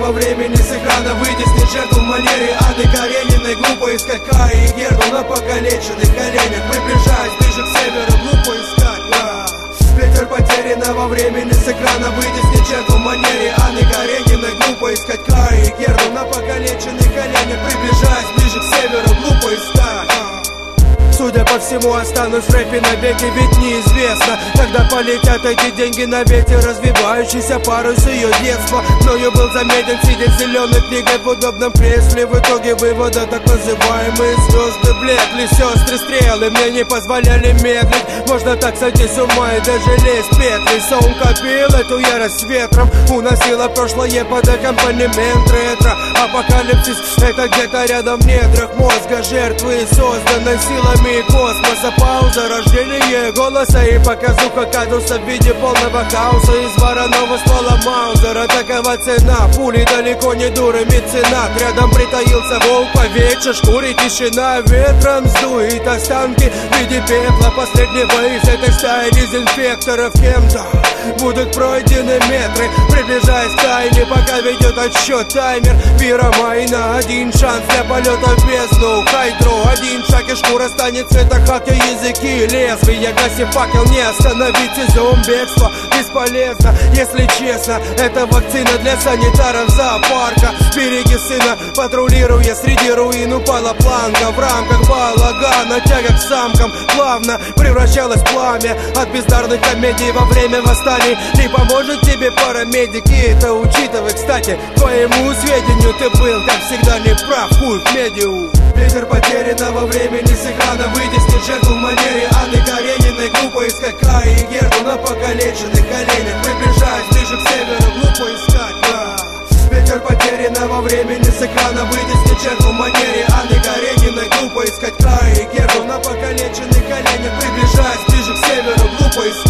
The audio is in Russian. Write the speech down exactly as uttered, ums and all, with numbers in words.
потерянного времени с экрана вытеснить жертву в манере Анны Карениной. Глупо искать Каи и Герду на покалеченных коленях. Приближаясь ближе к северу, глупо искать да. Ветер потерянного времени с экрана вытеснить жертву в манере Анны Карениной. Глупо искать Каи и Герду на покалеченных коленях. Приближаясь ближе к северу, глупо искать. Судя по всему, останусь в рэпе навеки, ведь неизвестно, когда полетят эти деньги на ветер, развивающийся парус ее детства. Мною был заметен, сидя с зеленой книгой в удобном кресле. В итоге вывода так называемые звезды блекли. Сестры стрелы мне не позволяли медлить. Можно так сойти с ума и даже лезть в петли. Сон копил эту ярость ветром, уносила прошлое под аккомпанемент ретро. Апокалипсис — это где-то рядом в недрах мозга жертвы, созданной силами космоса. Пауза, рождение голоса и показуха кадуса в виде полного хаоса из вороного ствола Маузера. Такова цена, пули далеко не дуры, меценат. Рядом притаился волк, по вече шкуре тишина. Ветром сдует останки в виде пепла последнего из этой стаи дезинфекторов. Кем-то будут пройдены метры, приближаясь к тайне, пока ведет отсчет таймер. Пиромайна, один шанс для полета в бездну. Хайдро, один шаг и шкура станет цвета хаки, языки лезвия. Гаси факел, не остановите зомбекство. Бесполезно, если честно, это вакцина для санитаров зоопарка. Береги сына, патрулируя среди руин, упала планка. В рамках балагана тяга к самкам плавно превращалась в пламя от бездарных комедий во время восстаний. Не поможет тебе парамедики, это учитывай. Кстати, твоему сведению, ты был, как всегда, не прав, хуй в медиу. Ветер потерянного времени с экрана вытеснит жертву в манере Анны Карениной. Глупо искать Каи и Герду на покалеченных коленях. Приближаясь ближе к северу, глупо искать да. Ветер потерянного времени с экрана вытеснит жертву в манере Анны Карениной. Глупо искать Каи и Герду на покалеченных коленях. Приближаясь ближе к северу, глупо искать.